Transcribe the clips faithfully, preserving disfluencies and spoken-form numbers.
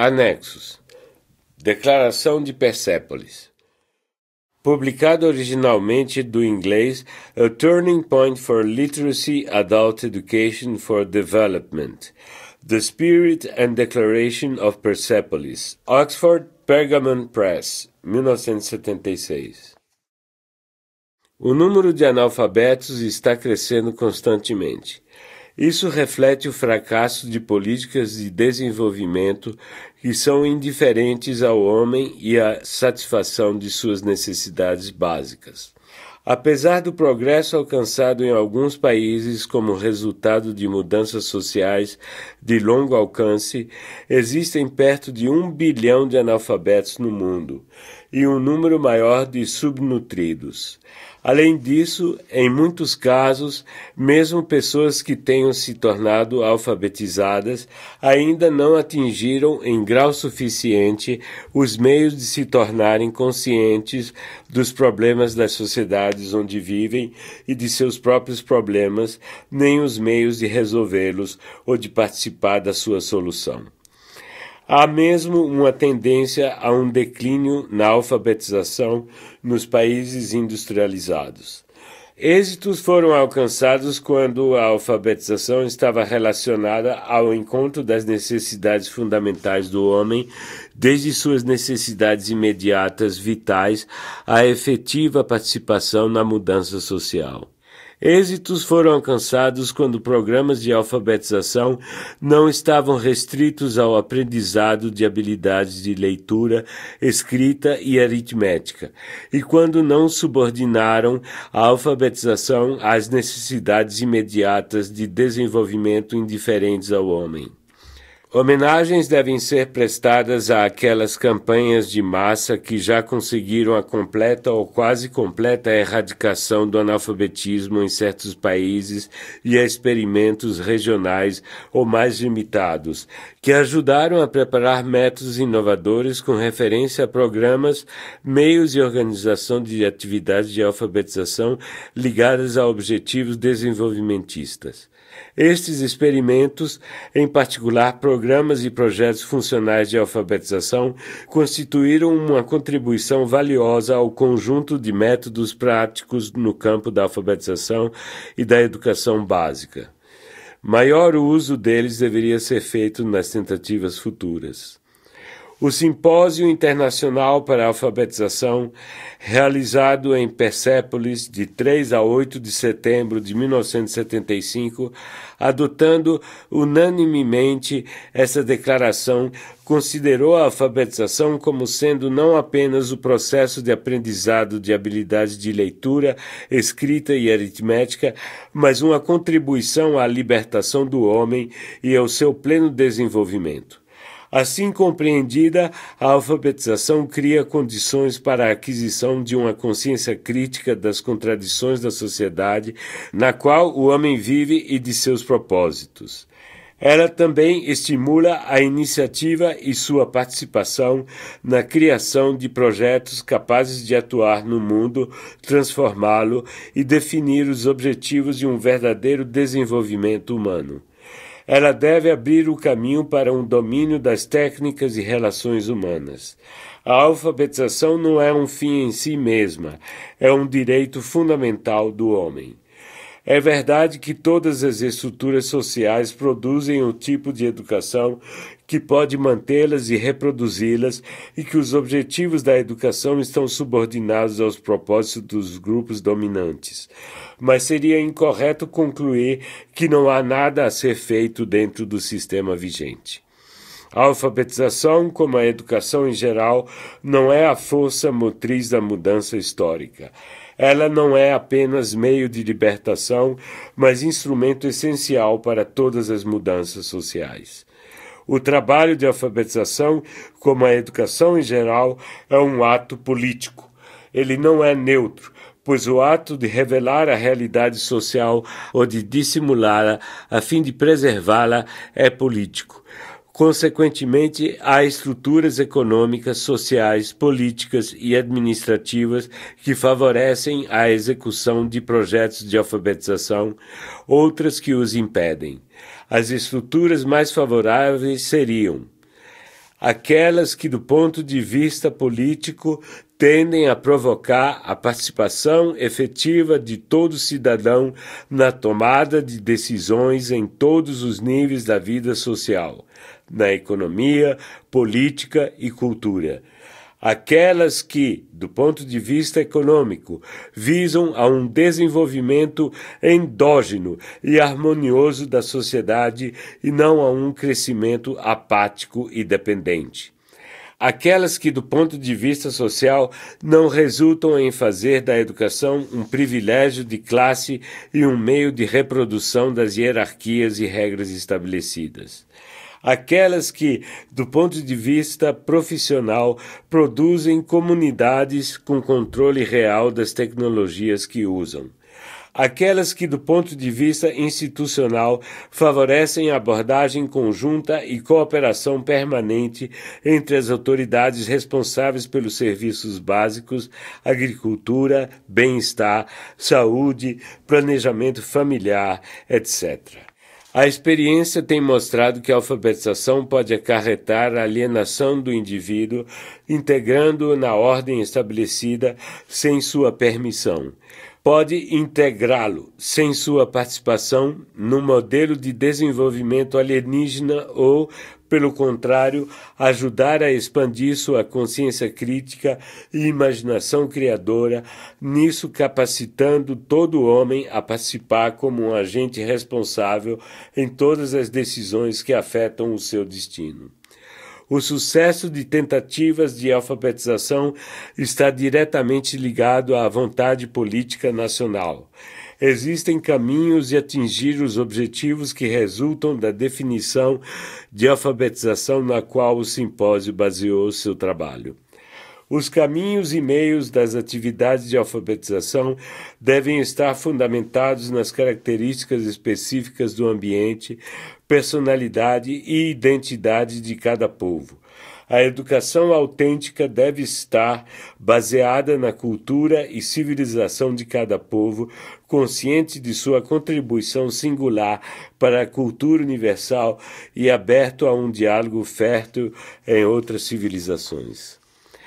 Anexos. Declaração de Persépolis. Publicado originalmente do inglês A Turning Point for Literacy Adult Education for Development, The Spirit and Declaration of Persepolis, Oxford Pergamon Press, mil novecentos e setenta e seis. O número de analfabetos está crescendo constantemente. Isso reflete o fracasso de políticas de desenvolvimento que são indiferentes ao homem e à satisfação de suas necessidades básicas. Apesar do progresso alcançado em alguns países como resultado de mudanças sociais de longo alcance, existem perto de um bilhão de analfabetos no mundo e um número maior de subnutridos. Além disso, em muitos casos, mesmo pessoas que tenham se tornado alfabetizadas ainda não atingiram em grau suficiente os meios de se tornarem conscientes dos problemas das sociedades onde vivem e de seus próprios problemas, nem os meios de resolvê-los ou de participar da sua solução. Há mesmo uma tendência a um declínio na alfabetização nos países industrializados. Êxitos foram alcançados quando a alfabetização estava relacionada ao encontro das necessidades fundamentais do homem, desde suas necessidades imediatas vitais à efetiva participação na mudança social. Êxitos foram alcançados quando programas de alfabetização não estavam restritos ao aprendizado de habilidades de leitura, escrita e aritmética, e quando não subordinaram a alfabetização às necessidades imediatas de desenvolvimento indiferentes ao homem. Homenagens devem ser prestadas àquelas campanhas de massa que já conseguiram a completa ou quase completa erradicação do analfabetismo em certos países e a experimentos regionais ou mais limitados, que ajudaram a preparar métodos inovadores com referência a programas, meios e organização de atividades de alfabetização ligadas a objetivos desenvolvimentistas. Estes experimentos, em particular programas e projetos funcionais de alfabetização, constituíram uma contribuição valiosa ao conjunto de métodos práticos no campo da alfabetização e da educação básica. Maior uso deles deveria ser feito nas tentativas futuras. O Simpósio Internacional para a Alfabetização, realizado em Persépolis de três a oito de setembro de mil novecentos e setenta e cinco, adotando unanimemente essa declaração, considerou a alfabetização como sendo não apenas o processo de aprendizado de habilidades de leitura, escrita e aritmética, mas uma contribuição à libertação do homem e ao seu pleno desenvolvimento. Assim compreendida, a alfabetização cria condições para a aquisição de uma consciência crítica das contradições da sociedade na qual o homem vive e de seus propósitos. Ela também estimula a iniciativa e sua participação na criação de projetos capazes de atuar no mundo, transformá-lo e definir os objetivos de um verdadeiro desenvolvimento humano. Ela deve abrir o caminho para um domínio das técnicas e relações humanas. A alfabetização não é um fim em si mesma, é um direito fundamental do homem. É verdade que todas as estruturas sociais produzem um tipo de educação que pode mantê-las e reproduzi-las e que os objetivos da educação estão subordinados aos propósitos dos grupos dominantes. Mas seria incorreto concluir que não há nada a ser feito dentro do sistema vigente. A alfabetização, como a educação em geral, não é a força motriz da mudança histórica. Ela não é apenas meio de libertação, mas instrumento essencial para todas as mudanças sociais. O trabalho de alfabetização, como a educação em geral, é um ato político. Ele não é neutro, pois o ato de revelar a realidade social ou de dissimulá-la a fim de preservá-la é político. Consequentemente, há estruturas econômicas, sociais, políticas e administrativas que favorecem a execução de projetos de alfabetização, outras que os impedem. As estruturas mais favoráveis seriam aquelas que, do ponto de vista político, tendem a provocar a participação efetiva de todo cidadão na tomada de decisões em todos os níveis da vida social, na economia, política e cultura. Aquelas que, do ponto de vista econômico, visam a um desenvolvimento endógeno e harmonioso da sociedade e não a um crescimento apático e dependente. Aquelas que, do ponto de vista social, não resultam em fazer da educação um privilégio de classe e um meio de reprodução das hierarquias e regras estabelecidas. Aquelas que, do ponto de vista profissional, produzem comunidades com controle real das tecnologias que usam. Aquelas que, do ponto de vista institucional, favorecem a abordagem conjunta e cooperação permanente entre as autoridades responsáveis pelos serviços básicos, agricultura, bem-estar, saúde, planejamento familiar, etcétera. A experiência tem mostrado que a alfabetização pode acarretar a alienação do indivíduo, integrando-o na ordem estabelecida sem sua permissão. Pode integrá-lo, sem sua participação, no modelo de desenvolvimento alienígena ou, pelo contrário, ajudar a expandir sua consciência crítica e imaginação criadora, nisso capacitando todo homem a participar como um agente responsável em todas as decisões que afetam o seu destino. O sucesso de tentativas de alfabetização está diretamente ligado à vontade política nacional. Existem caminhos de atingir os objetivos que resultam da definição de alfabetização na qual o simpósio baseou seu trabalho. Os caminhos e meios das atividades de alfabetização devem estar fundamentados nas características específicas do ambiente, personalidade e identidade de cada povo. A educação autêntica deve estar baseada na cultura e civilização de cada povo, consciente de sua contribuição singular para a cultura universal e aberto a um diálogo fértil em outras civilizações.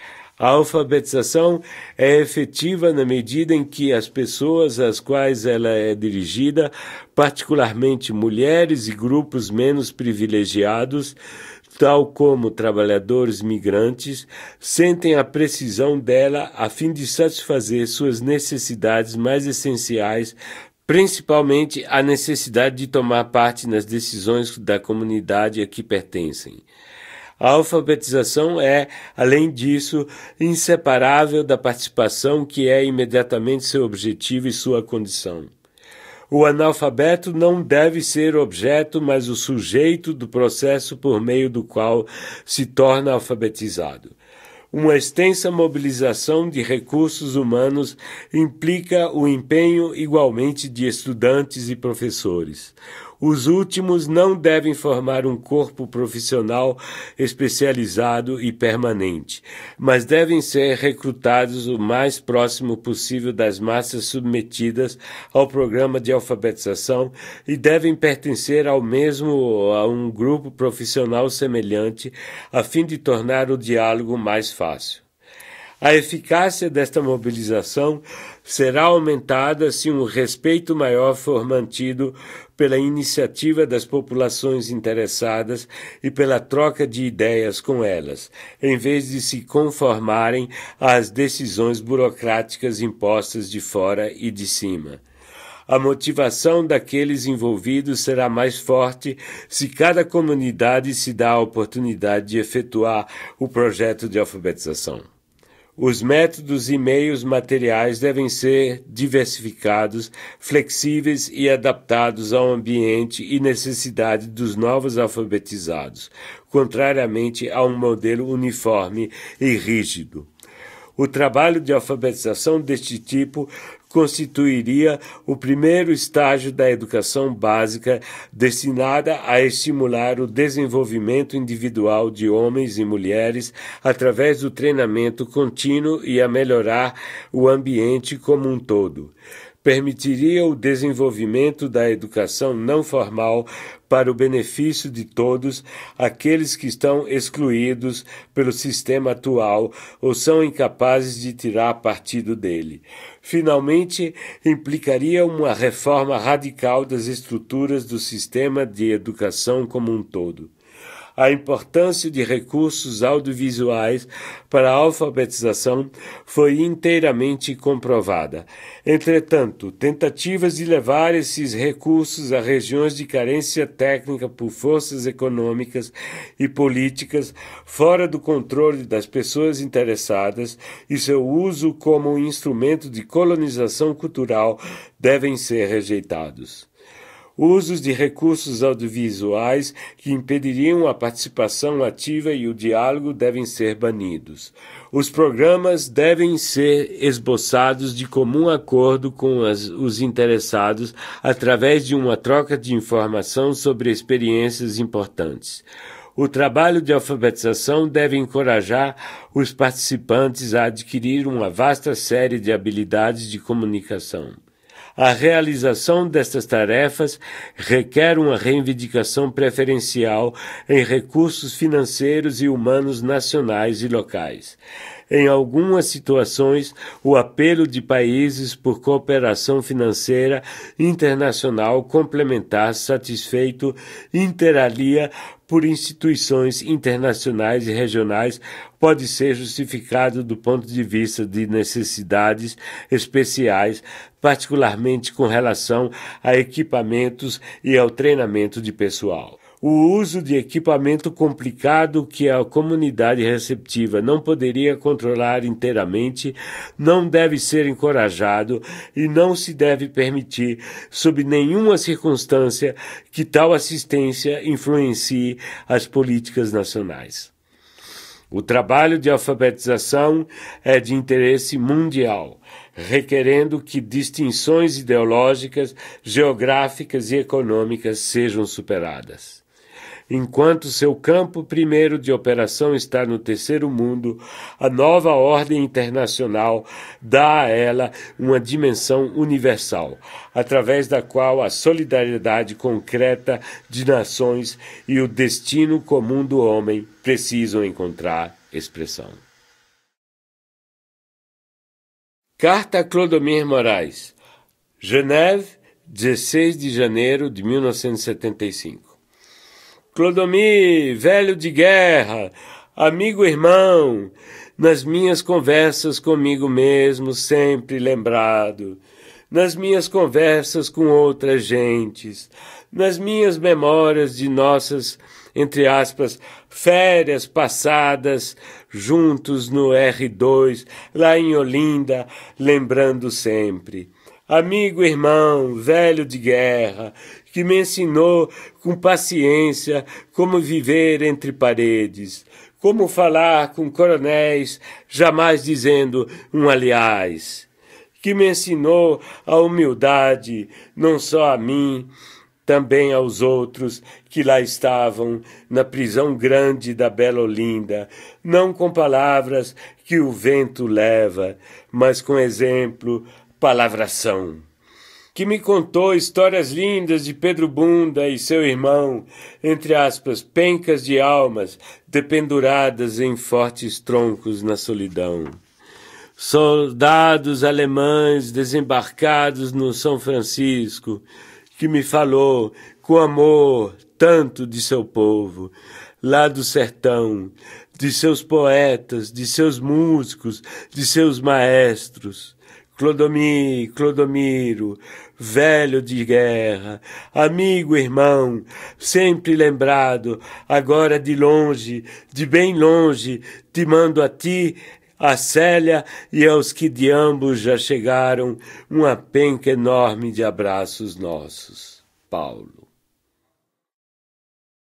A alfabetização é efetiva na medida em que as pessoas às quais ela é dirigida, particularmente mulheres e grupos menos privilegiados, tal como trabalhadores migrantes, sentem a precisão dela a fim de satisfazer suas necessidades mais essenciais, principalmente a necessidade de tomar parte nas decisões da comunidade a que pertencem. A alfabetização é, além disso, inseparável da participação, que é imediatamente seu objetivo e sua condição. O analfabeto não deve ser objeto, mas o sujeito do processo por meio do qual se torna alfabetizado. Uma extensa mobilização de recursos humanos implica o empenho igualmente de estudantes e professores. Os últimos não devem formar um corpo profissional especializado e permanente, mas devem ser recrutados o mais próximo possível das massas submetidas ao programa de alfabetização e devem pertencer ao mesmo a um grupo profissional semelhante, a fim de tornar o diálogo mais fácil. A eficácia desta mobilização será aumentada se um respeito maior for mantido pela iniciativa das populações interessadas e pela troca de ideias com elas, em vez de se conformarem às decisões burocráticas impostas de fora e de cima. A motivação daqueles envolvidos será mais forte se cada comunidade se dá a oportunidade de efetuar o projeto de alfabetização. Os métodos e meios materiais devem ser diversificados, flexíveis e adaptados ao ambiente e necessidade dos novos alfabetizados, contrariamente a um modelo uniforme e rígido. O trabalho de alfabetização deste tipo constituiria o primeiro estágio da educação básica destinada a estimular o desenvolvimento individual de homens e mulheres através do treinamento contínuo e a melhorar o ambiente como um todo. Permitiria o desenvolvimento da educação não formal para o benefício de todos aqueles que estão excluídos pelo sistema atual ou são incapazes de tirar partido dele. Finalmente, implicaria uma reforma radical das estruturas do sistema de educação como um todo. A importância de recursos audiovisuais para a alfabetização foi inteiramente comprovada. Entretanto, tentativas de levar esses recursos a regiões de carência técnica por forças econômicas e políticas fora do controle das pessoas interessadas e seu uso como um instrumento de colonização cultural devem ser rejeitados. Usos de recursos audiovisuais que impediriam a participação ativa e o diálogo devem ser banidos. Os programas devem ser esboçados de comum acordo com as, os interessados através de uma troca de informação sobre experiências importantes. O trabalho de alfabetização deve encorajar os participantes a adquirir uma vasta série de habilidades de comunicação. A realização destas tarefas requer uma reivindicação preferencial em recursos financeiros e humanos nacionais e locais. Em algumas situações, o apelo de países por cooperação financeira internacional complementar satisfeito inter alia por instituições internacionais e regionais pode ser justificado do ponto de vista de necessidades especiais, particularmente com relação a equipamentos e ao treinamento de pessoal. O uso de equipamento complicado que a comunidade receptiva não poderia controlar inteiramente não deve ser encorajado e não se deve permitir, sob nenhuma circunstância, que tal assistência influencie as políticas nacionais. O trabalho de alfabetização é de interesse mundial, requerendo que distinções ideológicas, geográficas e econômicas sejam superadas. Enquanto seu campo primeiro de operação está no terceiro mundo, a nova ordem internacional dá a ela uma dimensão universal, através da qual a solidariedade concreta de nações e o destino comum do homem precisam encontrar expressão. Carta a Clodomir Moraes, Geneve, dezesseis de janeiro de mil novecentos e setenta e cinco. Clodomir, velho de guerra, amigo irmão, nas minhas conversas comigo mesmo sempre lembrado, nas minhas conversas com outras gentes, nas minhas memórias de nossas, entre aspas, férias passadas juntos no R dois, lá em Olinda, lembrando sempre. Amigo irmão, velho de guerra, que me ensinou com paciência como viver entre paredes, como falar com coronéis, jamais dizendo um aliás, que me ensinou a humildade, não só a mim, também aos outros que lá estavam na prisão grande da bela Olinda, não com palavras que o vento leva, mas com exemplo, palavração. Que me contou histórias lindas de Pedro Bunda e seu irmão, entre aspas, pencas de almas, dependuradas em fortes troncos na solidão. Soldados alemães desembarcados no São Francisco, que me falou com amor tanto de seu povo, lá do sertão, de seus poetas, de seus músicos, de seus maestros. Clodomir, Clodomiro, velho de guerra, amigo, irmão, sempre lembrado, agora de longe, de bem longe, te mando a ti, a Célia e aos que de ambos já chegaram, uma penca enorme de abraços nossos. Paulo.